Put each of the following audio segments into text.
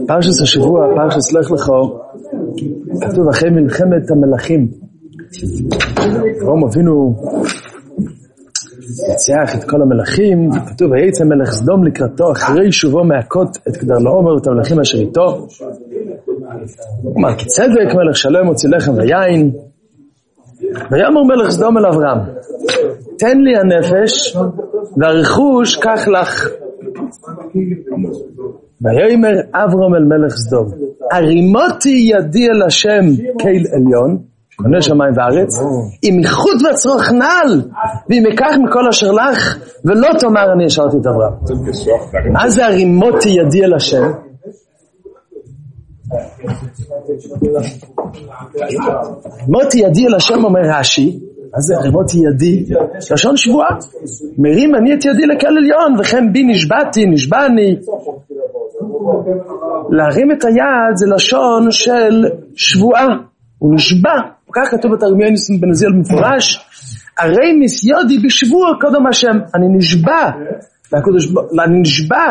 פרשת השבוע, פרשת לך לך, כתוב אחרי מלחמת המלכים. אברהם אבינו יצח את כל המלכים, כתוב ויצא מלך סדום לקראתו אחרי שובו מהכות את כדרלעומר ואת המלכים אשר איתו. מלכיצדק מלך שלם הוציא לחם ויין. ויאמר מלך סדום אל אברהם, תן לי הנפש והרכוש קח לך. ויאמר אברהם אל מלך סדום, הרימותי ידי אל השם קהל עליון, קונה שמיים וארץ, אם איחוד וצרוך נעל, ואם אקח מכל אשר לך, ולא תאמר אני השארתי את אברהם. מה זה הרימותי ידי אל השם? רימותי ידי אל השם אומר רש"י, מה זה רימותי ידי? לשון שבועה. מרים אני את ידי לקהל עליון, וכן בי נשבעתי, נשבעני. להרים את היד זה לשון של שבועה. הוא נשבע. כך כתוב בתרגום יוניסון בן עזיאל במפורש, הרי מסייודי בשבוע קודם השם. אני נשבע. אני נשבע.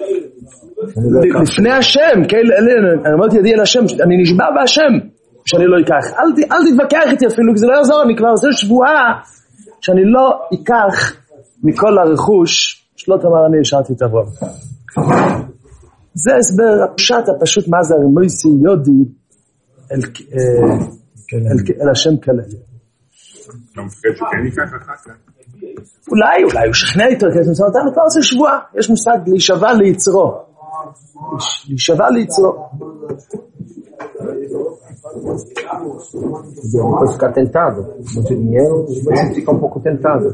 לפני השם. רימותי ידי אל השם. אני נשבע בהשם. שאני לא אקח. אל תתווכח איתי אפילו, כי זה לא יעזור, אני כבר עושה שבועה שאני לא אקח מכל הרכוש, שלא תאמר אני השארתי את אברהם. זה הסבר הפשט הפשוט מה זה הרימותי ידי אל השם כלל. אתה מפחד שכן ייקח אחר כך? אולי הוא שכנע איתו, כי אתה כבר עושה שבועה. יש מושג להישבע ליצרו. להישבע ליצרו. Depois ficar tentado, muito dinheiro, você fica um pouco tentado.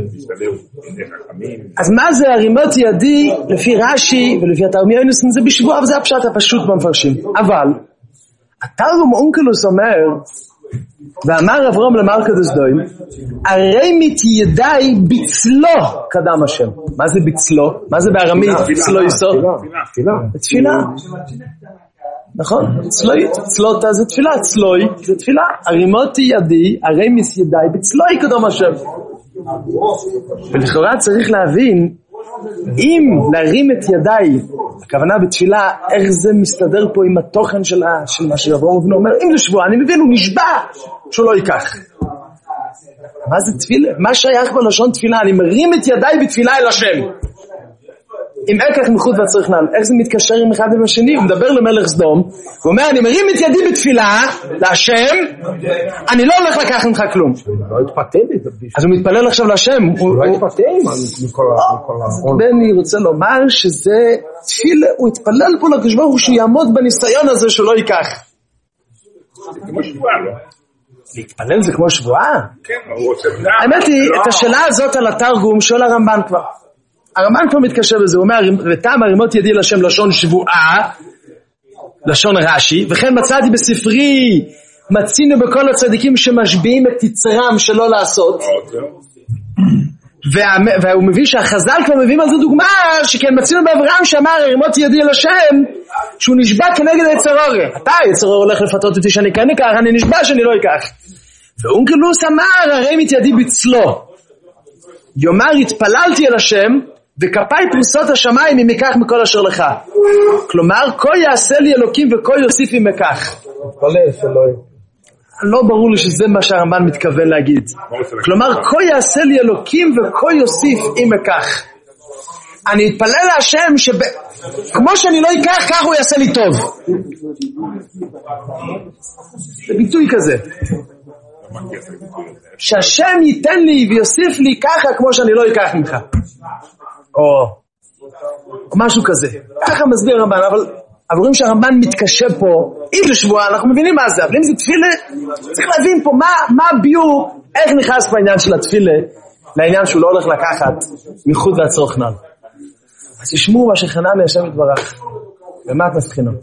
אז מה זה הרימותי ידי? לפי רש"י ולפי התרגום יוניסון זה בשבוע, וזה הפשט הפשוט במפרשים. אבל התרגום אונקלוס אומר, ואמר אברהם למלכוס דוים, הרימית ידי בצלו קדם השם. מה זה בצלו? מה זה בארמית? בצלו יסוד? תפילה. נכון? צלותה זה תפילה, צלוי זה תפילה. הרימותי ידי, הרימיס ידי, בצלוי קדם השם. ולכאורה צריך להבין, אם להרים את ידי, הכוונה בתפילה, איך זה מסתדר פה עם התוכן של מה שאברהם אבינו אומר, אם זה שבוע, אני מבין, הוא נשבע שהוא לא ייקח. מה זה תפילה? מה שייך בלשון תפילה? אני מרים את ידי בתפילה אל השם. אם אקח מחוץ וצריך נעל, איך זה מתקשר עם אחד עם השני? הוא מדבר למלך סדום, הוא אומר, אני מרים את ידי בתפילה, להשם, אני לא הולך לקח ממך כלום. לא התפתה לי. אז הוא מתפלל עכשיו להשם. הוא לא התפתה מכל בני רוצה לומר שזה תפילה, הוא התפלל פה לקדוש ברוך הוא שהוא יעמוד בניסיון הזה שלא ייקח. זה כמו שבועה, לא? להתפלל זה כמו שבועה? כן, הוא רוצה... האמת היא, את השאלה הזאת על התרגום שואל הרמב"ן כבר. הרמב"ן כבר מתקשר בזה, הוא אומר, וטעם הרימותי ידי לשם לשון שבועה, לשון רש"י, וכן מצאתי בספרי, מצינו בכל הצדיקים שמשביעים את יצרם שלא לעשות, והוא מביא שהחז"ל כבר מביאים על זה דוגמה, שכן מצינו באברהם שאמר, הרימותי ידי לשם, שהוא נשבע כנגד היצרור. אתה היצרור הולך לפתות אותי שאני כאן אקח, אני נשבע שאני לא אקח. ואונקלוס אמר, הרימית ידי בצלו. יאמר, התפללתי אל השם, וכפיי פריסות השמיים אם אקח מכל אשר לך. כלומר, כה יעשה לי אלוקים וכה יוסיף אם אקח. לא ברור לי שזה מה שהרמב"ן מתכוון להגיד. כלומר, כה יעשה לי אלוקים וכה יוסיף אם אקח. אני אתפלל להשם כמו שאני לא אקח, כך הוא יעשה לי טוב. זה ביטוי כזה. שהשם ייתן לי ויוסיף לי ככה כמו שאני לא אקח ממך. או משהו כזה. ככה מסביר הרמב"ן, אבל רואים שהרמב"ן מתקשה פה, אם זה שבועה, אנחנו מבינים מה זה, אבל אם זה תפילה, צריך להבין פה מה הביור, איך נכנס בעניין של התפילה, לעניין שהוא לא הולך לקחת מחוץ והצורך נעל. אז תשמעו מה שכנה מהשם יתברך, ומה את מבחינות.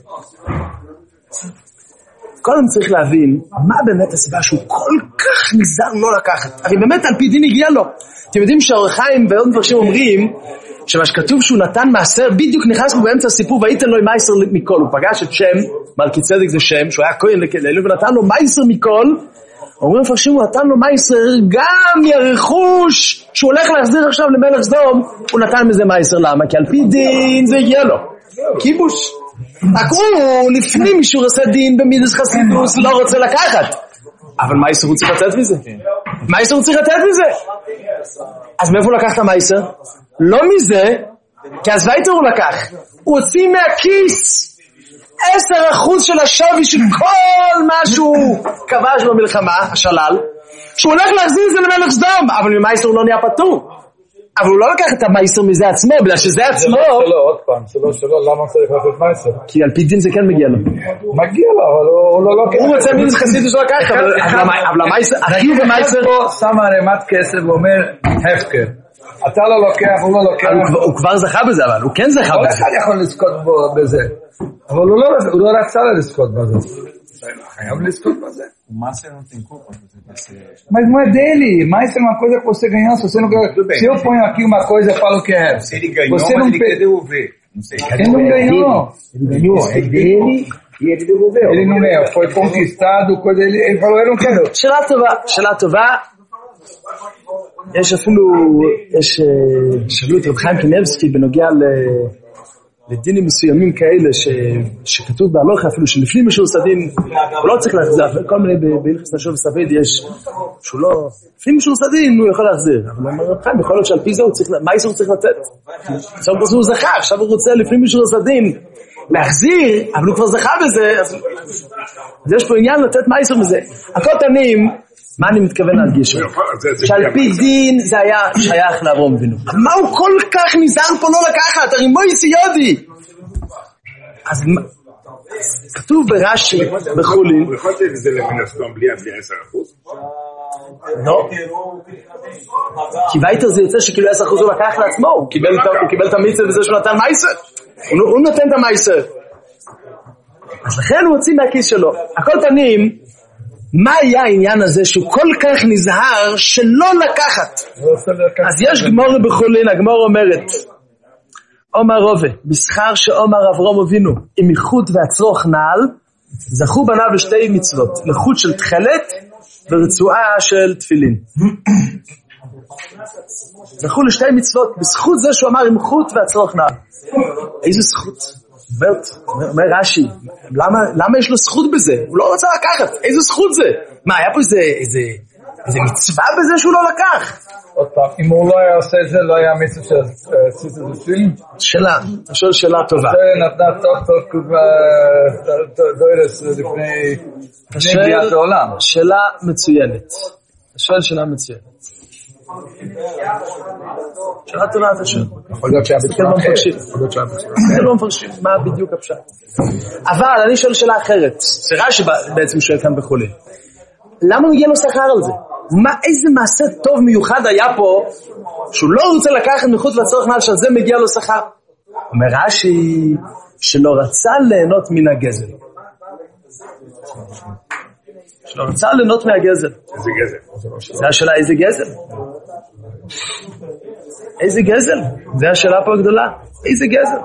קודם צריך להבין, מה באמת הסיבה שהוא כל כך נזהר לא לקחת. הרי באמת על פי דין הגיע לו. אתם יודעים שהאור החיים ועוד מפרשים אומרים, שמה שכתוב שהוא נתן מעשר, בדיוק נכנס בו באמצע הסיפור, והייתן לו מעשר מכל. הוא פגש את שם, מלכיצדק זה שם, שהוא היה כהן לאלוהים, ונתן לו מעשר מכל. אומרים מפרשים, הוא נתן לו מעשר גם מהרכוש, שהוא הולך להחזיר עכשיו למלך סדום, הוא נתן מזה מעשר. למה? כי על פי דין זה הגיע לו. כיבוש. רק הוא לפני מישור עשה דין במידס חסידוס לא רוצה לקחת. אבל מייסר הוא צריך לתת מזה. מייסר הוא צריך לתת מזה. אז מאיפה הוא לקח את המייסר? לא מזה, כי אז וייטר הוא לקח. הוא הוציא מהכיס 10% של השווי של כל מה שהוא כבש במלחמה, השלל, שהוא הולך להחזיר את זה למלך סדום, אבל ממייסר הוא לא נהיה פטור. אבל הוא לא לקח את המייסר מזה עצמו, בגלל שזה עצמו... שלא, עוד פעם, שלא, למה צריך לתת מייסר? כי על פי דין זה כן מגיע לו. מגיע לו, אבל הוא לא לוקח. הוא רוצה מידס חסידוס שלא לקח, אבל המייסר, החיוב במייסר... הוא שם ערימת כסף ואומר, הפקר. אתה לא לוקח, הוא לא לוקח. הוא כבר זכה בזה, אבל הוא כן זכה בזה. כל אחד יכול לזכות בזה. אבל הוא לא רצה לזכות בזה. חייב leskot fazer. O Márcio não tem culpa de você ser... Mas não é dele. Márcio é uma coisa que você ganhou. Se você não ganhou, se eu ponho aqui uma coisa e falo que é. Se ele ganhou, você não ele quer devolver. Não sei. Ele não ganhou. Ele ganhou, é dele e ele devolveu. Ele não ganhou. Foi conquistado. Coisa, ele falou, eu não quero. שאלה טובה. יש אפילו, שאלו את רב חיים קניבסקי בנוגע לדינים מסוימים כאלה שכתוב בהלוכה אפילו שלפנים משור סדין הוא לא צריך להחזיר, כל מיני בהלכס נשור וסביד יש שהוא לא, לפנים משור סדין הוא יכול להחזיר, אבל אומר רב חיים יכול להיות שעל פי זה מה איסור צריך לתת? עכשיו הוא זכה, עכשיו הוא רוצה לפנים משור סדין להחזיר, אבל הוא כבר זכה בזה, אז יש פה עניין לתת מה איסור מזה. הכל תנים, מה אני מתכוון להדגיש? שעל פי דין זה היה שייך לאברהם אבינו. מה הוא כל כך נזהר פה לא לקחת? הרי מויסי יודי. אז כתוב ברש"י בחולין. הוא יכול לתת את זה למן הסדום בלי 10%? לא. כי וייטר זה יוצא שכאילו 10% הוא לקח לעצמו. הוא קיבל את המצווה בזה שהוא נתן מייסר. הוא נותן את המייסר. אז לכן הוא הוציא מהכיס שלו. הכל פנים. מה היה העניין הזה שהוא כל כך נזהר שלא לקחת? אז יש גמור בחולין, הגמור אומרת אומר רובה, בשכר שאומר אברהם אבינו עם איכות והצרוך נעל זכו בניו לשתי מצוות, לחוט של תחלת ורצועה של תפילין. זכו לשתי מצוות בזכות זה שהוא אמר עם איכות והצרוך נעל. איזה זכות? אומר רש"י, למה יש לו זכות בזה? הוא לא רצה לקחת, איזה זכות זה? מה, היה פה איזה מצווה בזה שהוא לא לקח? עוד פעם, אם הוא לא היה עושה את זה, לא היה מצווה של ציטוט וספילין? שאלה, אני שואל שאלה טובה. זה נתנה טוב קובה דוירס לפני בריאת העולם. שאלה מצוינת. שואל שאלה מצוינת. שאלה טובה אתה שואל. יכול להיות שהיה בצורה אחרת. זה לא מפרשים, מה בדיוק הפשט. אבל אני שואל שאלה אחרת. זה רש"י בעצם שואל כאן בחולין. למה מגיע לו שכר על זה? איזה מעשה טוב מיוחד היה פה שהוא לא רוצה לקחת מחוץ לצורך נעל שעל זה מגיע לו שכר? אומר רש"י שלא רצה ליהנות מן הגזל. שלא רצה ליהנות מהגזל. איזה גזל? זה השאלה איזה גזל? איזה גזל? זה השאלה פה הגדולה. איזה גזל?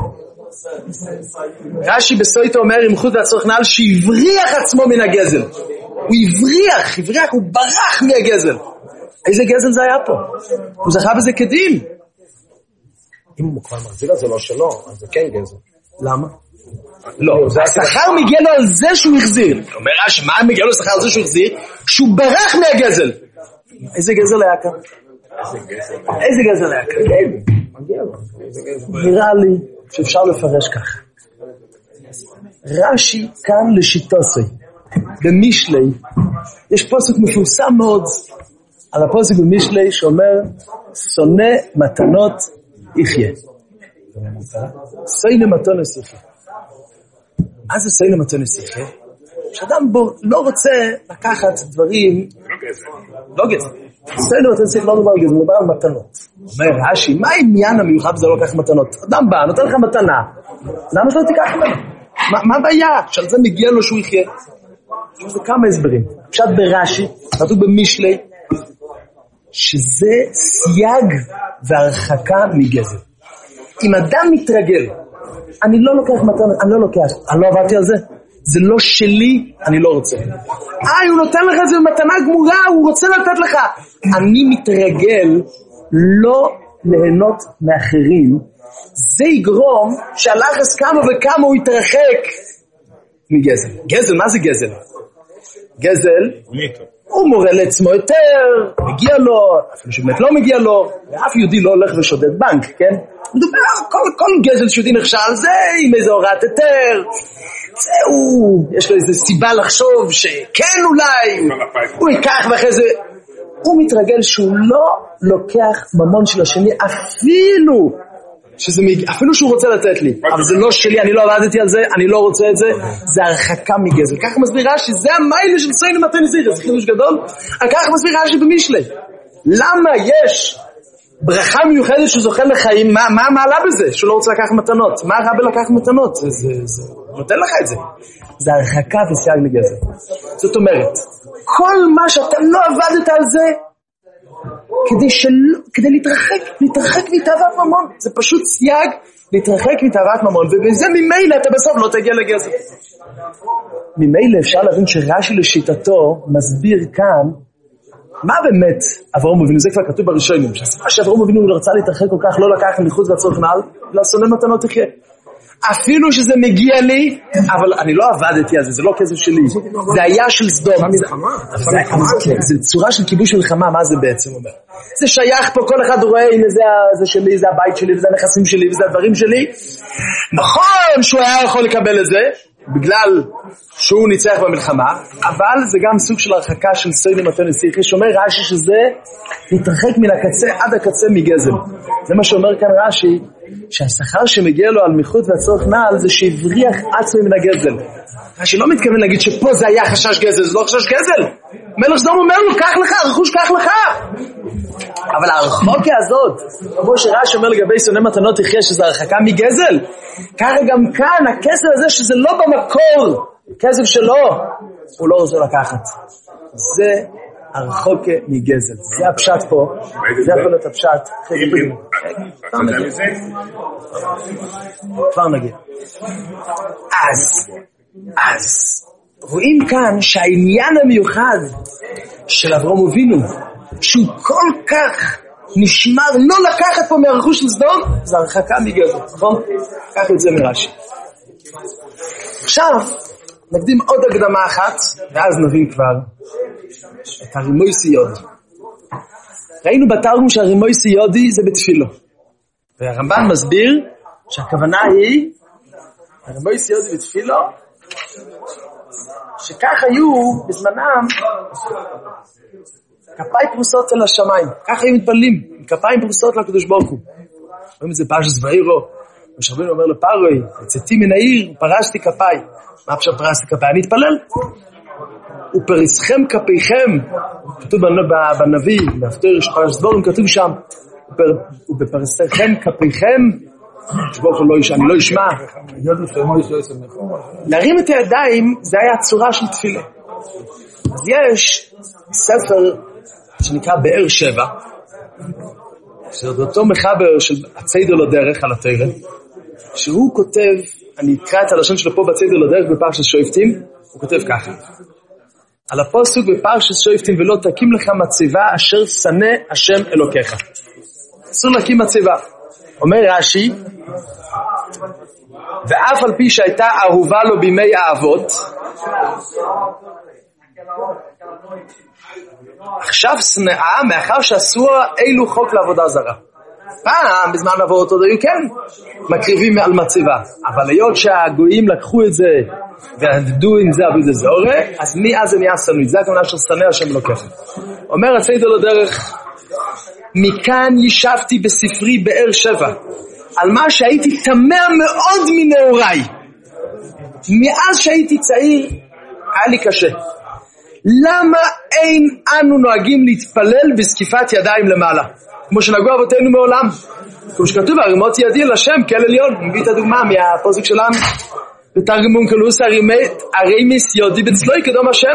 רש"י בסויטו אומר עם חוץ והצורך נעל שהבריח עצמו מן הגזל. הוא הבריח, הוא ברח מהגזל. איזה גזל זה היה פה? הוא זכה בזה כדין. אם הוא כבר מחזיר את זה לא שלו, אז זה כן גזל. למה? לא, השכר מגיע לו על זה שהוא החזיר. אומר רש"י, מה מגיע לו שכר על זה שהוא החזיר? שהוא ברח מהגזל. איזה גזל היה כאן? איזה גזל היה כאן? נראה לי שאפשר לפרש ככה. רש"י כאן לשיטוסי. במשלי יש פוסק מפורסם מאוד על הפוסק במשלי שאומר שונא מתנות יחיה. שונא מתנות יחיה. מה זה שונא מתנות יחיה? שאדם בו לא רוצה לקחת דברים לא גזל. שונא מתנות יחיה לא דבר גזל, מדבר על מתנות. אומר רש"י, מה העניין המיוחד בזה לא לקח מתנות? אדם בא, נותן לך מתנה, למה שלא תיקח ממנו? מה הבעיה? שעל זה מגיע לו שהוא יחיה. זה כמה הסברים. פשט ברש"י, כתוב במשלי, שזה סייג והרחקה מגזל. אם אדם מתרגל, אני לא לוקח מתנה, אני לא עבדתי על זה, זה לא שלי, אני לא רוצה. הוא נותן לך את זה במתנה גמורה, הוא רוצה לתת לך. אני מתרגל לא ליהנות מאחרים, זה יגרום שהלחץ כמה וכמה הוא יתרחק מגזל. גזל, מה זה גזל? גזל, הוא מורה לעצמו יותר, מגיע לו, אפילו שבאמת לא מגיע לו, ואף יהודי לא הולך ושודד בנק, כן? מדובר, כל גזל שיהודי נכשל, זה עם איזה הוראת היתר, זהו, יש לו איזו סיבה לחשוב שכן אולי, הוא ייקח ואחרי זה, הוא מתרגל שהוא לא לוקח ממון של השני, אפילו שהוא רוצה לתת לי, אבל זה לא שלי, אני לא עבדתי על זה, אני לא רוצה את זה, זה הרחקה מגזל. ככה מסבירה שזה המיילה של סיינו מתן זירא, זה חידוש גדול, ככה מסבירה שבמשלי. למה יש ברכה מיוחדת שהוא זוכה לחיים, מה מעלה בזה? שהוא לא רוצה לקחת מתנות. מה רע בלקחת מתנות? זה נותן לך את זה. זה הרחקה וסייג מגזל. זאת אומרת, כל מה שאתה לא עבדת על זה, כדי להתרחק מתאוות ממון. זה פשוט סייג להתרחק מתאוות ממון, ובזה ממילא אתה בסוף לא תגיע לגזל. ממילא אפשר להבין שרש"י לשיטתו מסביר כאן מה באמת אברהם אבינו, זה כבר כתוב בראשונים, שהסיבה שאברהם אבינו רצה להתרחק כל כך, לא לקח מחוץ לצורך נעל, לשונא מתנות תחיה. אפילו שזה מגיע לי, אבל אני לא עבדתי על זה, זה לא כסף שלי, זה היה של סדום. זה צורה של כיבוש מלחמה, מה זה בעצם אומר? זה שייך פה, כל אחד רואה, הנה זה שלי, זה הבית שלי, וזה הנכסים שלי, וזה הדברים שלי. נכון שהוא היה יכול לקבל את זה, בגלל שהוא ניצח במלחמה, אבל זה גם סוג של הרחקה של סיינו מתן זירא, שאומר רש"י שזה להתרחק מן הקצה עד הקצה מגזל. זה מה שאומר כאן רש"י, שהשכר שמגיע לו על מיחות והצורך נעל זה שהבריח עצמי מן הגזל. רש"י לא מתכוון להגיד שפה זה היה חשש גזל, זה לא חשש גזל. מלך סדום אומר לו, קח לך, רכוש קח לך. אבל הרחוקה הזאת, כמו שרש"י אומר לגבי שונא מתנות תחיה, שזה הרחקה מגזל, ככה גם כאן, הכסף הזה שזה לא במקור, כסף שלו, הוא לא רוצה לקחת. זה הרחוקה מגזל. זה הפשט פה, זה יכול להיות הפשט. כבר נגיע. אז רואים כאן שהעניין המיוחד של אברהם אבינו, שהוא כל כך נשמר לא לקחת פה מהרכוש של סדום, זה הרחקה מגזל, נכון? קח את זה מרש"י. עכשיו נקדים עוד הקדמה אחת, ואז נבין כבר את הרימוי סיודי. ראינו בתרגום שהרימוי סיודי זה בתפילו, והרמב"ן מסביר שהכוונה היא הרימוי סיודי בתפילו, שכך היו בזמנם כפיים פרוסות אל השמיים, ככה היו מתפללים, כפיים פרוסות לקדוש ברוך הוא. רואים את זה פרשת ואירו, משה רבנו אומר לפרעה, יצאתי מן העיר, פרשתי כפיי. מה עכשיו פרשתי כפיי? אני אתפלל. ופרסכם כפיכם, כתוב בנביא, בהפטר של פרשת דבורים, כתוב שם, ובפרסכם כפיכם, שברוך הוא אני לא אשמע. להרים את הידיים, זה היה צורה של תפילה. אז יש ספר שנקרא באר שבע, שזה אותו מחבר של הציידר לדרך על התורה, שהוא כותב, אני אקרא את הלשון שלו פה בציידר לדרך בפרשת שופטים, הוא כותב ככה, על הפסוק בפרשת שופטים, ולא תקים לך מצבה אשר שנא השם אלוקיך. אסור להקים מצבה. אומר רש"י, ואף על פי שהייתה אהובה לו בימי האבות, עכשיו שנאה מאחר שעשו אילו חוק לעבודה זרה. פעם בזמן אבות עוד היו כן מקריבים על מצבה, אבל היות שהגויים לקחו את זה ועבדו עם זה עבודה זרה, אז מאז זה נהיה שנוא. זה הכוונה של שנא השם אלוקיך. אומר הציידר לדרך, מכאן ישבתי בספרי באר שבע על מה שהייתי תמה מאוד מנעוריי. מאז שהייתי צעיר היה לי קשה. למה אין אנו נוהגים להתפלל בסקיפת ידיים למעלה כמו שנהגו אבותינו מעולם? כמו שכתוב הרימות ידי אל השם כאל עליון. מביא את הדוגמה מהפוסק שלנו בתרגום אונקלוס, הרימיס יודי בצלוי קדום השם.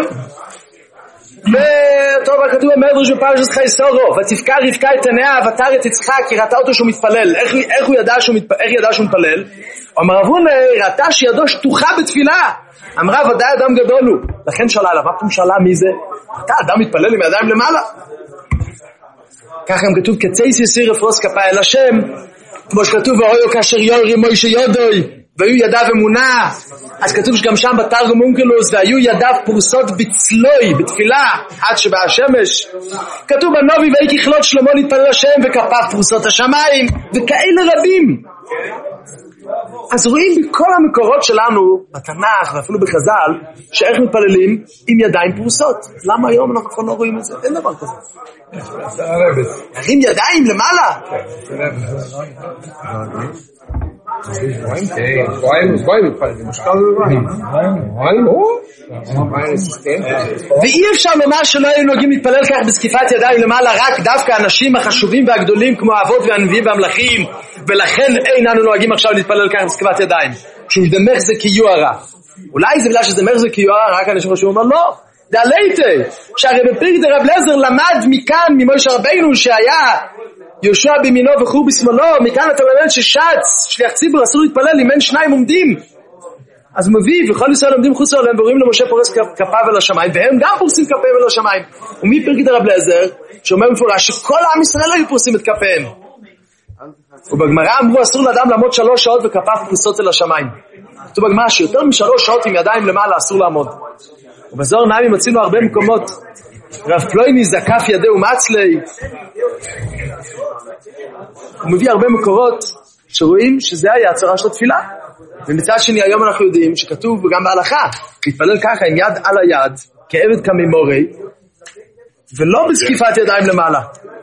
וטוב הכתוב במדרש בפרשת חייסורו, ותבכע רבקה את עיניה ותרא את יצחק, כי ראתה אותו שהוא מתפלל. איך הוא ידע שהוא מתפלל? אומר רב הונא, ראתה שידו שטוחה בתפילה, אמרה ודאי אדם גדול הוא. לכן שאלה עליו, אתם שאלה מי זה? אתה אדם מתפלל עם ידיים למעלה. ככה גם כתוב, כצייס יסיר אפרוס כפיים אל השם, כמו שכתוב, ואויו כאשר יורי מוישה יודוי, והיו ידיו אמונה, אז כתוב שגם שם בתרגום אונקלוס, והיו ידיו פרוסות בצלוי, בתפילה, עד שבא השמש. כתוב בנובי, והי ככלות שלמה להתפלל השם, וכפיו פרוסות השמיים, וכאלה רבים. אז רואים בכל המקורות שלנו, בתנ"ך ואפילו בחז"ל, שאיך מתפללים עם ידיים פרוסות. למה היום אנחנו כבר לא רואים את זה? אין דבר כזה. הרים ידיים למעלה. ואי אפשר לומר שלא היו נוהגים להתפלל כך בסקיפת ידיים למעלה רק דווקא האנשים החשובים והגדולים כמו האבות והנביאים והמלכים, ולכן איננו נוהגים עכשיו להתפלל כך בסקיפת ידיים כשדמך זה קיוערה. אולי זה בגלל שדמך זה קיוערה רק אנשים חשובים, אבל לא, דלייטה שהרי בפרק דרב לזר למד מכאן ממשה רבינו שהיה יהושע בימינו וחור בשמאלו, מכאן אתה מבין ששץ שליח ציבור אסור להתפלל אם אין שניים עומדים. אז מביא וכל ישראל עומדים חוץ לעולם ורואים למשה פורס כפיו אל השמיים, והם גם פורסים כפיהם אל השמיים. ומפרק דרב לזר שאומר מפורש שכל עם ישראל היו פורסים את כפיהם, ובגמרא אמרו אסור לאדם לעמוד 3 שעות וכפיו פרוסות אל השמיים. כתוב בגמרא שיותר מ3 שעות עם ידיים למעלה אסור לעמוד. ובזוהר נעמי מצינו הרבה מקומות, רב פלויני זקף ידהו מצלי, הוא מביא הרבה מקורות שרואים שזה היה הצורה של התפילה. ומצד שני היום אנחנו יודעים שכתוב גם בהלכה להתפלל ככה עם יד על היד כעבד כמימורי, ולא בסקיפת ידיים למעלה.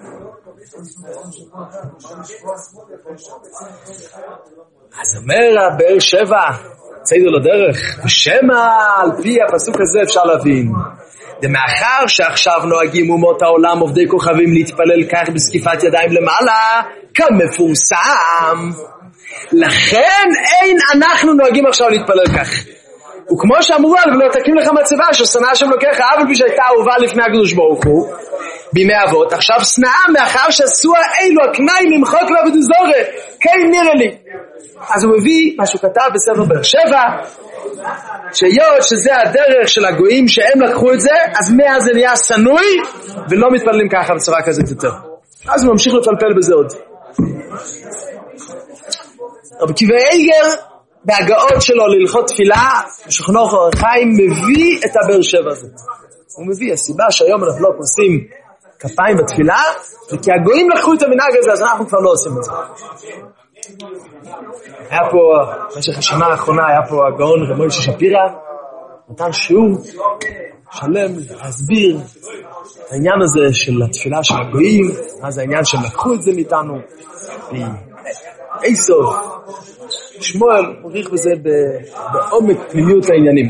אז אומר הבאר שבע ציידו לדרך, ושמה על פי הפסוק הזה אפשר להבין ומאחר שעכשיו נוהגים אומות העולם עובדי כוכבים להתפלל כך בסקיפת ידיים למעלה כמפורסם, לכן אין אנחנו נוהגים עכשיו להתפלל כך. וכמו שאמרו על ולא תקים לך מצבה ששנאה השם לוקח אבל פי שהייתה אהובה לפני הקדוש ברוך הוא בימי אבות, עכשיו שנאה מאחר שעשו אלו הקנאים למחוק לה ודזורה כן נראה לי. אז הוא מביא מה שהוא כתב בספר באר שבע, שיות שזה הדרך של הגויים שהם לקחו את זה, אז מאז זה נהיה סנוי ולא מתפללים ככה בצורה כזאת יותר. אז הוא ממשיך לפלפל בזה עוד. רבי עקיבא איגר בהגאות שלו להלכות תפילה בשכונו אור החיים מביא את הבאר שבע הזה. הוא מביא הסיבה שהיום אנחנו לא פורסים כפיים בתפילה וכי הגויים לקחו את המנהג הזה, אז אנחנו כבר לא עושים את זה. היה פה במשך השנה האחרונה היה פה הגאון רב מוישה שפירא, נתן שיעור שלם להסביר את העניין הזה של התפילה של הגויים, מה זה העניין שהם לקחו את זה מאיתנו. איסוף שמואל מוריך בזה בעומק פנימיות העניינים.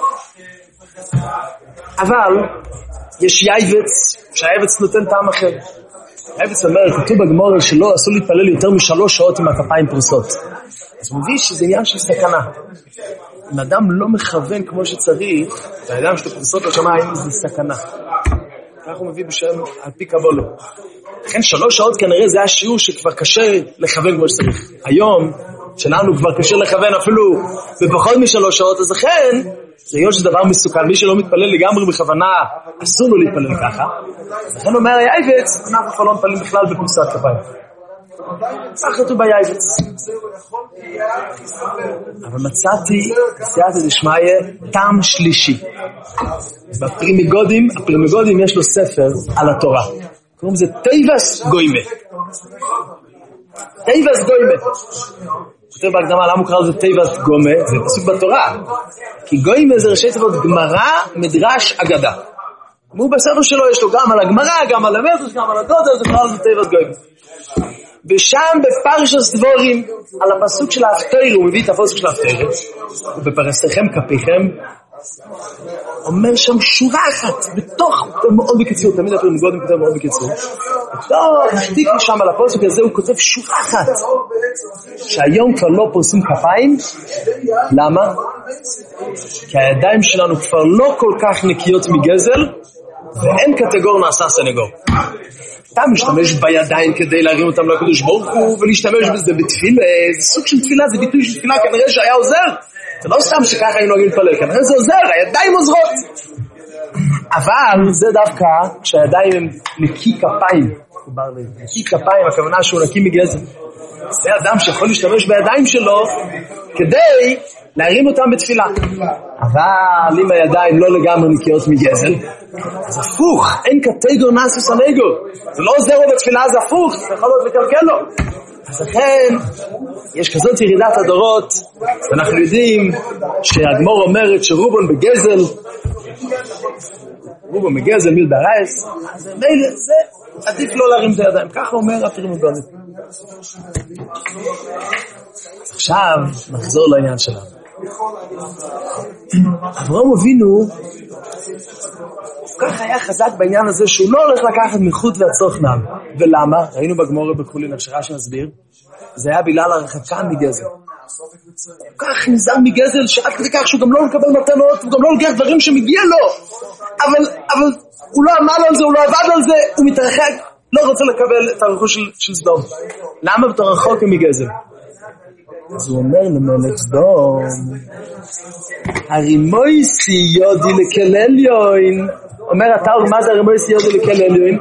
אבל יש יייבץ שהיייבץ נותן טעם אחר. היייבץ אומר, כתוב בגמרא שלא אסור להתפלל יותר מ3 שעות עם הכפיים פרוסות. אז הוא מביא שזה עניין של סכנה. אם אדם לא מכוון כמו שצריך, והאדם שלו פרוסות לשמיים זה סכנה. כך הוא מביא בשם על פי קבולה. לכן 3 שעות כנראה זה השיעור שכבר קשה לכוון כמו שצריך. היום שלנו כבר קשה לכוון אפילו בפחות מ3 שעות, אז לכן זה היות שדבר מסוכן, מי שלא מתפלל לגמרי בכוונה אסור לו להתפלל ככה. לכן אומר היייבץ, אנחנו כבר לא מתפללים בכלל בפרוסת כפיים. כך כתוב ביייבץ. אבל מצאתי סייעתא דשמיא טעם שלישי. בפרימיגודים יש לו ספר על התורה, קוראים לזה טייבס גוימה. טייבס גוימה. כותב בהקדמה למה הוא קרא לזה טייבס גומה, זה פסוק בתורה, כי גוימה זה ראשי תיבות גמרא מדרש אגדה. הוא בספר שלו יש לו גם על הגמרא, גם על המדרש, גם על הגודל, זה קרא לזה טייבס גוימה. ושם בפרשת דבורים על הפסוק של ההפטרה, הוא מביא את הפסוק של ההפטרה, ובפרסתכם כפיכם אומר שם שורה אחת בתוך, מאוד בקיצור, תמיד הפרימיגודים כותב מאוד בקיצור, תחתיק שם על הפסוק הזה הוא כותב שורה אחת שהיום כבר לא פורסים כפיים. למה? כי הידיים שלנו כבר לא כל כך נקיות מגזל ואין קטגור נעשה סנגור. אתה משתמש בידיים כדי להרים אותם לקדוש ברוך הוא ולהשתמש בזה בתפילה, זה סוג של תפילה, זה ביטוי של תפילה, כנראה שהיה עוזר. זה לא סתם שככה היינו נוהגים להתפלל, כנראה זה עוזר, הידיים עוזרות. אבל זה דווקא כשהידיים הם נקי כפיים, נקי כפיים, הכוונה שהוא נקי מגזל. זה אדם שיכול להשתמש בידיים שלו כדי להרים אותם בתפילה. אבל אם הידיים לא לגמרי נקיות מגזל, אז הפוך, אין קטגור נאסי סנגור. זה לא עוזר לו בתפילה, זה הפוך, זה יכול להיות לקלקל לו. אז לכן, יש כזאת ירידת הדורות, ואנחנו יודעים שהגמור אומרת שרובון בגזל, רובון בגזל מיל ברייס, אז מילא זה עדיף לא להרים את הידיים. ככה אומר אפרים מגונית. עכשיו נחזור לעניין שלנו. אברהם אבינו כך היה חזק בעניין הזה שהוא לא הולך לקחת מחוט והצורך נעל. ולמה? ראינו בגמורה בחולין הכשרה שמסביר, זה היה בגלל הרחקה מגזל. כך נזהר מגזל שעד כדי כך שהוא גם לא מקבל מתנות, הוא גם לא לוקח דברים שמגיע לו, אבל הוא לא עמל על זה, הוא לא עבד על זה, הוא מתרחק, לא רוצה לקבל את הרכוש של סדום. למה בתור רחוק מגזל? אז הוא אומר למלך סדום, הרימויסי יודי לקלל יוין. אומר התאור, מה זה הרימויסי יודי לקלל יוין?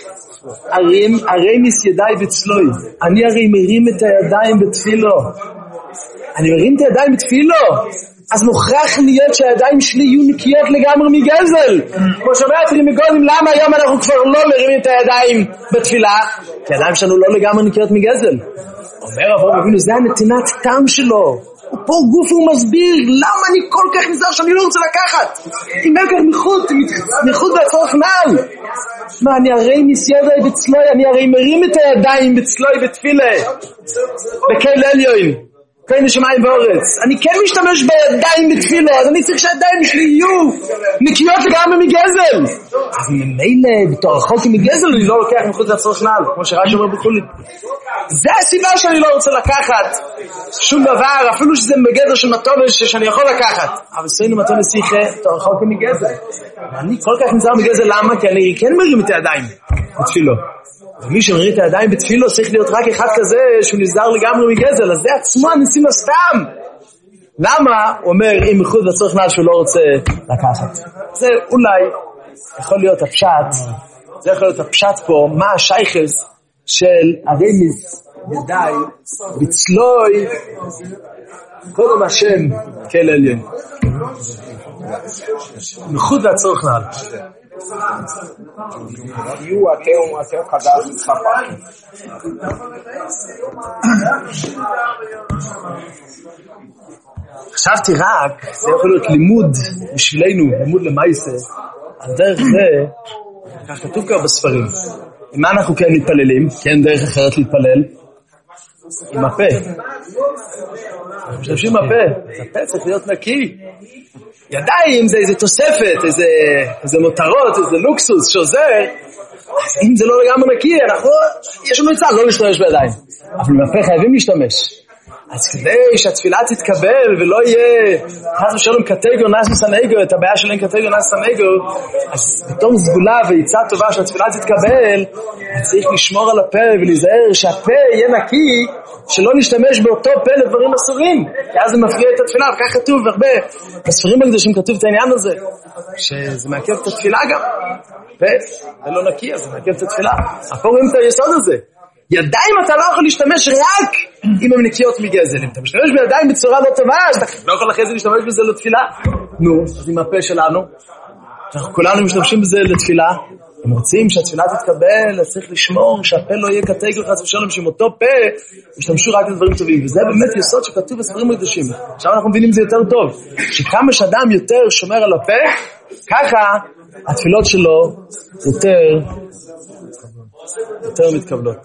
הרימיס ידיי בצלוי. אני הרי מרים את הידיים בתפילו. אני מרים את הידיים בתפילו, אז מוכרח להיות שהידיים שלי יהיו נקיות לגמרי מגזל. כמו שאומר אפרים מגונים, למה היום אנחנו כבר לא מרימים את הידיים בתפילה? כי הידיים שלנו לא לגמרי נקיות מגזל. אומר אברהם אבינו, זה הנתינת טעם שלו. פה גוף הוא מסביר למה אני כל כך נזהר שאני לא רוצה לקחת. אם אין כך מחוט והצורך נעל. מה, אני הרי מסיידי בצלוי, אני הרי מרים את הידיים בצלוי בתפילה. בקהל עליון. כאין השמיים באורץ. אני כן משתמש בידיים בתפילה, אז אני צריך שהידיים שלי יהיו נקיות לגמרי מגזל. אז ממילא, בתור רחוק מגזל, אני לא לוקח מחוץ והצורך נעל, כמו שרש"י אומר בחולין. זה הסיבה שאני לא רוצה לקחת שום דבר, אפילו שזה בגדר של מתונש שאני יכול לקחת. אבל סיינו מתונש שיחה, בתור רחוק מגזל. אני כל כך נזהר מגזל, למה? כי אני כן מרים את הידיים בתפילו. ומי שמרים את הידיים בתפילו צריך להיות רק אחד כזה שהוא נזהר לגמרי מגזל, אז זה עצמו הניסים הסתם. למה? הוא אומר, אם מחוץ לצורך נעל שהוא לא רוצה לקחת. זה אולי יכול להיות הפשט, זה יכול להיות הפשט פה, מה השייכס של הרמיס ידיי בצלוי קודם השם כאל עליון. מחוץ לצורך נעל. יהיו אתם חדש ספק. חשבתי רק, זה יכול להיות לימוד בשבילנו, לימוד למעשה, על דרך זה, כך כתוב כבר בספרים. עם מה אנחנו כן מתפללים? כן דרך אחרת להתפלל? עם הפה. אנחנו משתמשים עם הפה. הפה צריך להיות נקי. ידיים זה איזה תוספת, איזה מותרות, איזה לוקסוס שעוזר. אז אם זה לא לגמרי נקי, יש לנו עצה לא להשתמש בידיים. אבל עם הפה חייבים להשתמש. אז כדי שהתפילה תתקבל ולא יהיה חס ושלום קטגור נאסי סנגור, את הבעיה של אין קטגור נאסי סנגור, אז בתום סגולה ועיצה טובה שהתפילה תתקבל, צריך לשמור על הפה ולהיזהר שהפה יהיה נקי, שלא נשתמש באותו פה לדברים אסורים, כי אז זה מפריע את התפילה. וכך כתוב הרבה בספרים הקדושים כתוב את העניין הזה, שזה מעכב את התפילה גם. פה זה לא נקי, אז זה מעכב את התפילה. פה רואים את היסוד הזה. ידיים אתה לא יכול להשתמש רק אם הן נקיות מגזל. אם אתה משתמש בידיים בצורה לא טובה, אז אתה לא יכול אחרי זה להשתמש בזה לתפילה. נו, אז עם הפה שלנו, אנחנו כולנו משתמשים בזה לתפילה. אם רוצים שהתפילה תתקבל, אז צריך לשמור שהפה לא יהיה קטגור חס ושלום, שעם אותו פה ישתמשו רק לדברים טובים. וזה באמת יסוד שכתוב בספרים הקדושים. עכשיו אנחנו מבינים זה יותר טוב. שכמה שאדם יותר שומר על הפה, ככה התפילות שלו יותר מתקבלות.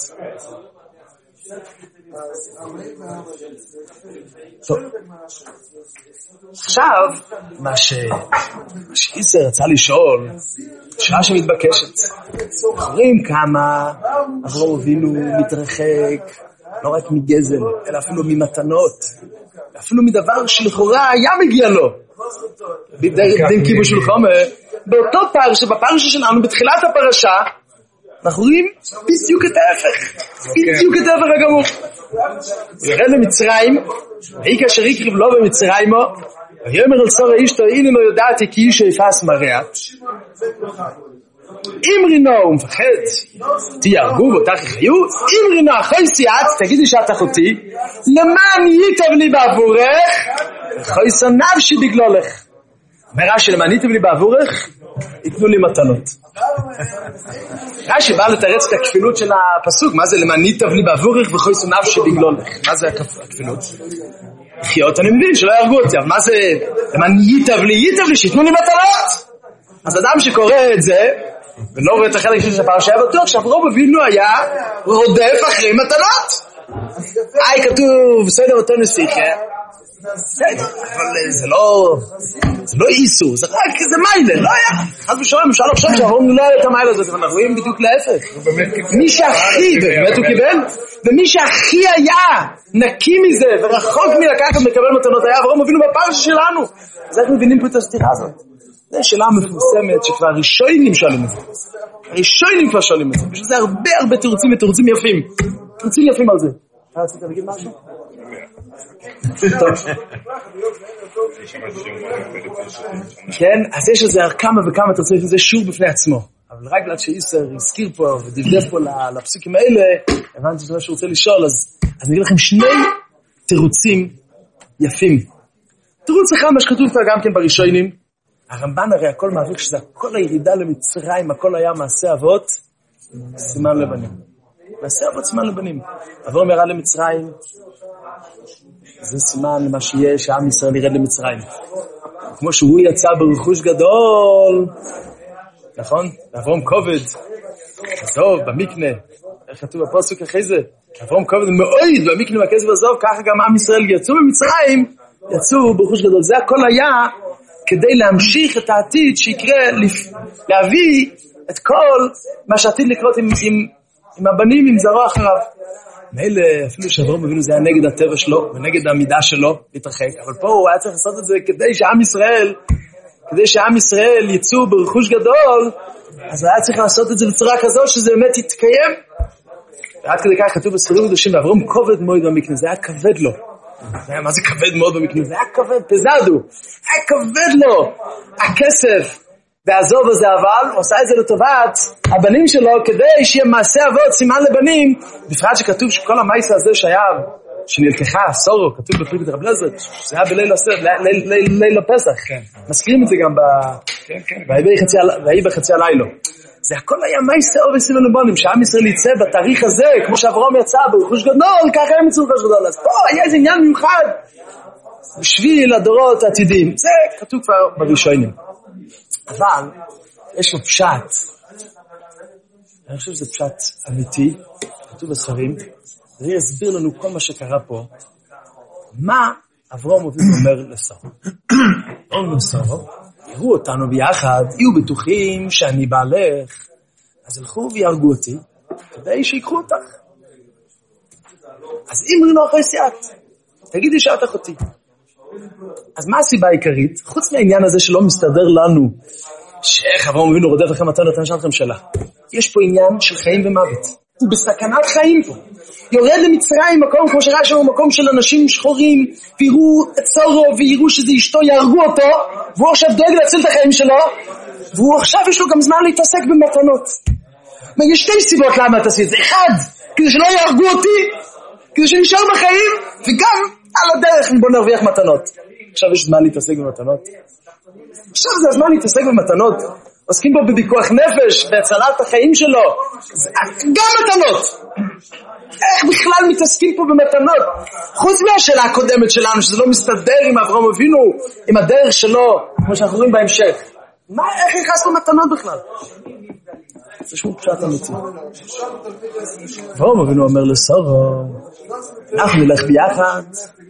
טוב. עכשיו, מה שאיסר רצה לשאול, שאלה שמתבקשת. זוכרים כמה אברהם אבינו מתרחק, לא רק מגזל, אלא אפילו ממתנות, אפילו מדבר שלכאורה היה מגיע לו. בדין כיבוש של חומר, באותו פרשה, בפרשה שלנו, בתחילת הפרשה, אנחנו רואים בדיוק את ההפך. בדיוק את ההפך הגמור. הוא ירד למצרים, והיא כאשר יקריב לו במצרימו, ויאמר אל שרה אשתו, הנה לא יודעתי כי איש יפס מראה. אם רינו הוא מפחד, תיהרגו בו תחיו, אם רינו אחוי סיעת, תגידי שאת אחותי, למען ייטב לי בעבורך, אחוי סנבשי בגלולך. רש"י, למען ייטב לי בעבורך, ייתנו לי מתנות. רש"י בא לתרץ את הכפילות של הפסוק, מה זה למען ייטב לי בעבורך, ואחוי סנבשי בגלולך. מה זה הכפילות? חיות אני מבין שלא יהרגו אותי, אבל מה זה למען ייטב לי, שיתנו לי מתנות. אז אדם שקורא את זה, ולא רואה את החלק של הפרשה, היה בטוח שאברהם אבינו היה רודף אחרי מתנות. כתוב בסדר אותו נסיכה, אבל זה לא איסור, זה רק איזה מיילה, לא היה. אז בשלום, אפשר לחשוב שאברהם לא היה את המיילה הזאת, אבל אנחנו רואים בדיוק להפך. מי שהכי, באמת הוא קיבל, ומי שהכי היה נקי מזה, ורחוק מלקחת מקבל מתנות, היה אברהם אבינו בפרשה שלנו. אז איך מבינים פה את הסתירה הזאת? זו שאלה מפורסמת שכבר הראשונים שואלים את זה. הראשונים כבר שואלים את זה. יש לזה הרבה תירוצים ותירוצים יפים. תירוצים יפים על זה. אתה רצית להגיד משהו? טוב. כן, אז יש לזה כמה וכמה תירוצים, זה שיעור בפני עצמו. אבל רק בגלל שאיסר הזכיר פה ודפדף פה לפסוקים האלה, הבנתי שזה מה שהוא רוצה לשאול, אז אני אגיד לכם שני תירוצים יפים. תירוץ אחד מה שכתוב פה גם כן בראשונים, הרמב"ן הרי הכל מעביר שזה הכל הירידה למצרים, הכל היה מעשה אבות, סימן לבנים. מעשה אבות סימן לבנים. אברהם ירד למצרים, זה סימן למה שיהיה שעם ישראל ירד למצרים. כמו שהוא יצא ברכוש גדול, נכון? אברהם כובד, עזוב במקנה, איך כתוב בפסוק אחרי זה? אברהם כובד מאוד במקנה והכסף עזוב, ככה גם עם ישראל יצאו במצרים, יצאו ברכוש גדול. זה הכל היה כדי להמשיך את העתיד שיקרה, להביא את כל מה שעתיד לקרות עם הבנים, עם זרוע אחריו. מילא, אפילו שאברהם אבינו זה היה נגד הטבע שלו, ונגד המידה שלו, להתרחק. אבל פה הוא היה צריך לעשות את זה כדי שעם ישראל יצאו ברכוש גדול, אז הוא היה צריך לעשות את זה בצורה כזו שזה באמת יתקיים. ועד כדי כך כתוב בספרים הקדושים, ואברהם כובד מאוד במקנה, זה היה כבד לו. מה זה כבד מאוד במקנה? זה היה כבד, פזדו. היה כבד לו הכסף והעזוב הזה, אבל הוא עושה את זה לטובת הבנים שלו, כדי שיהיה מעשה אבות, סימן לבנים, בפרט שכתוב שכל המייסה הזה שהיה, שנלקחה, סורו, כתוב בפרקת רב אליעזר, שזה היה ליל הפסח. מזכירים את זה גם ויהי בחצי הלילה. זה הכל היה מייסה אוב וסימן לבנים, שעם ישראל יצא בתאריך הזה, כמו שאברהם יצא ברכוש גדול, ככה הם יצאו ברכוש גדול. אז פה היה איזה עניין מיוחד, בשביל הדורות העתידיים. זה כתוב כבר בראשונים. אבל יש לו פשט, אני חושב שזה פשט אמיתי, כתוב בספרים, זה יסביר לנו כל מה שקרה פה, מה אברהם אבינו אומר לשרה. אומר לשרה, יראו אותנו ביחד, יהיו בטוחים שאני בעלך, אז הלכו ויהרגו אותי, כדי שיקחו אותך. אז אם רינו אחרי סיעת, תגידי שאת אחותי. אז מה הסיבה העיקרית? חוץ מהעניין הזה שלא מסתדר לנו, שאיך אברהם אבינו רודף אחרי מתנות, אני אשאל לכם שאלה. יש פה עניין של חיים ומוות. הוא בסכנת חיים פה. יורד למצרים מקום, כמו שראה שם, מקום של אנשים שחורים, ויראו את סורו, ויראו שזה אשתו, יהרגו אותו, והוא עכשיו דואג להציל את החיים שלו, והוא עכשיו יש לו גם זמן להתעסק במתנות. יש שתי סיבות למה תעשי את זה. אחד, כדי שלא יהרגו אותי, כדי שנשאר בחיים, וגם על הדרך בוא נרוויח מתנות. עכשיו יש זמן להתעסק במתנות. עכשיו זה הזמן להתעסק במתנות. עוסקים פה בוויכוח נפש, בהצלת החיים שלו. גם מתנות. איך בכלל מתעסקים פה במתנות? חוץ מהשאלה הקודמת שלנו, שזה לא מסתדר עם אברהם אבינו, עם הדרך שלו, כמו שאנחנו רואים בהמשך. איך נכנס פה מתנות בכלל? זה שום פשט אמיתי. אברהם אבינו אומר לשרה, אנחנו נלך ביחד,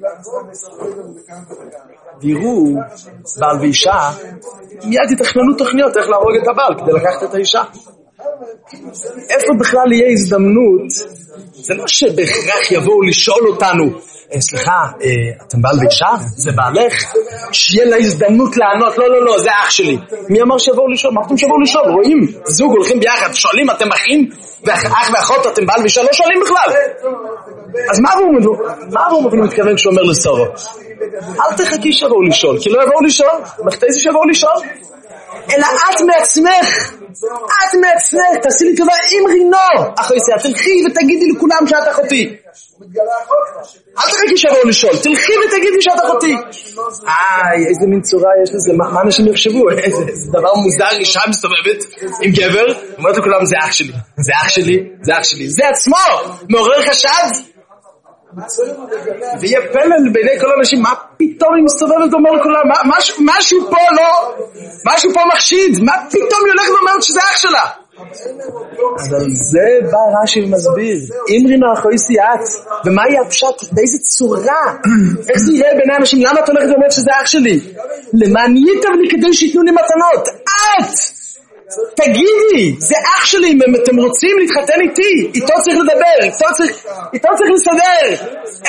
ויראו בעל ואישה, מיד יתכננו תוכניות איך להרוג את הבעל כדי לקחת את האישה. איפה בכלל יהיה הזדמנות? זה לא שבהכרח יבואו לשאול אותנו, סליחה, אתם בעל ואישה? זה בעלך? שיהיה לה הזדמנות לענות, לא, זה אח שלי. מי אמר שיבואו לשאול? מה אתם שיבואו לשאול? רואים, זוג הולכים ביחד, שואלים, אתם אחים? ואח ואחות, אתם בעל ואישה? לא שואלים בכלל. אז מה הוא מתכוון כשהוא אומר לשרה? אל תחכי שיבואו לשאול, כי לא יבואו לשאול, מחתי זה שיבואו לשאול. אלא את מעצמך את מעצמך, תעשי לי טובה עם רינו. אחרי זה, תלכי ותגידי לכולם שאת אחותי. אל תחכי שיבואו לשאול, תלכי ותגידי שאת אחותי. איזה מין צורה יש לזה, מה אנשים יחשבו? איזה דבר מוזר, אישה מסתובבת עם גבר, אומרת לכולם, זה אח שלי, זה אח שלי, זה אח שלי. זה עצמו, מעורר חשד. ויהיה פלל בעיני כל האנשים, מה פתאום היא מסתובבת ואומר לכולם, משהו פה לא, משהו פה מחשיד, מה פתאום היא הולכת ואומרת שזה אח שלה? אבל זה בא רש"י ומסביר, אמרינו אחויסי את, ומה יהיה הפשט, באיזה צורה, איך זה יראה בעיני אנשים, למה את הולכת ואומרת שזה אח שלי? למען ייטב לי כדי שיתנו לי מתנות, את! תגידי, זה אח שלי, אם אתם רוצים להתחתן איתי, איתו צריך לדבר, איתו צריך לסדר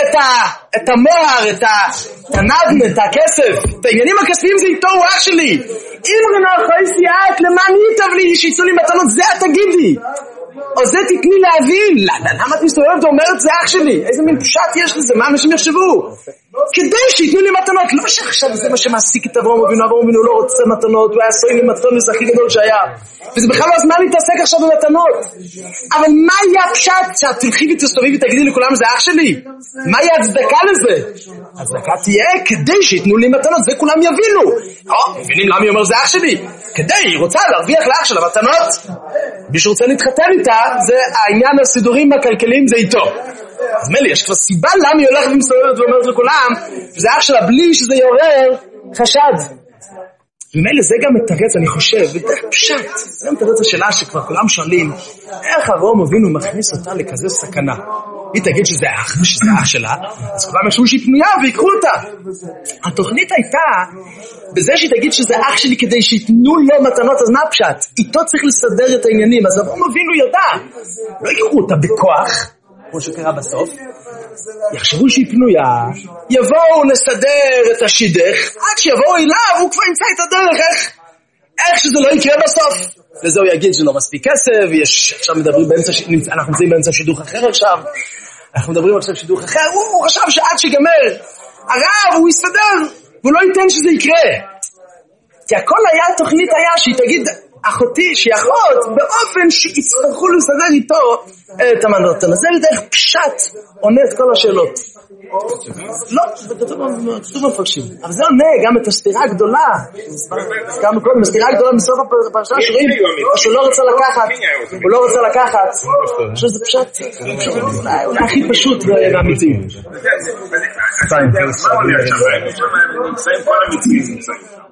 את המוהר, את הנדן, את הכסף, את העניינים הכספיים זה איתו, הוא אח שלי. אם רנוח חייסי את, למען ייטב לי שיצאו לי מתנות, זה את תגידי. או זה תתני להבין, למה את מסתובבת ואומרת זה אח שלי? איזה מין פשט יש לזה, מה אנשים יחשבו? כדי שיתנו לי מתנות, לא שעכשיו זה מה שמעסיק את אברהם אבינו, אברהם אבינו לא רוצה מתנות, הוא היה סוים עם מתנות הכי גדול שהיה, וזה בכלל לא הזמן להתעסק עכשיו במתנות. אבל מה יהיה הפשט שאת תלכי ותסתובבי ותגידי לכולם זה אח שלי? מה יהיה הצדקה לזה? הצדקה תהיה כדי שיתנו לי מתנות, זה כולם יבינו. מבינים למה היא אומר זה אח שלי? כדי, היא רוצה להרוויח לאח שלה מתנות. מי שרוצה להתחתן איתה, זה העניין הסידורים הכלכליים זה איתו. אז מלי, יש כבר סיבה למה היא הולכת ומסתובבת ואומרת לכולם, שזה אח שלה בלי שזה יעורר חשד. ומילא זה גם מתרץ, אני חושב, ודרך פשט, זה מתרץ השאלה שכבר כולם שואלים, איך אברהם אבינו מכניס אותה לכזה סכנה? היא תגיד שזה אח שלה, אז כולם יחשבו שהיא פנויה ויקחו אותה. התוכנית הייתה, בזה שהיא תגיד שזה אח שלי כדי שיתנו לו מתנות, אז מה הפשט? איתו צריך לסדר את העניינים, אז אברהם אבינו יודע, לא יקחו אותה בכוח, כמו שקרה בסוף, יחשבו שהיא פנויה, יבואו לסדר את השידך, עד שיבואו אליו, הוא כבר ימצא את הדרך, איך שזה לא יקרה בסוף. וזה הוא יגיד שלא מספיק כסף, עכשיו מדברים אנחנו נמצאים באמצע שידוך אחר עכשיו, אנחנו מדברים עכשיו שידוך אחר, הוא חשב שעד שיגמר, הרב הוא יסתדר, והוא לא ייתן שזה יקרה. כי הכל היה, התוכנית היה שהיא תגיד, אחותי, שהיא אחות, באופן שיצטרכו לסדר איתו את המנות. אז זה לדרך פשט עונה את כל השאלות. לא, כתוב מפרשים. אבל זה עונה גם את הסתירה הגדולה. הזכרנו קודם, הסתירה הגדולה מסוף הפרשה שרואים, שהוא לא רוצה לקחת, הוא לא רוצה לקחת. אני חושב שזה פשט, אולי הכי פשוט והאמיתי. מה עולה עכשיו? נמצאים כל המצרים.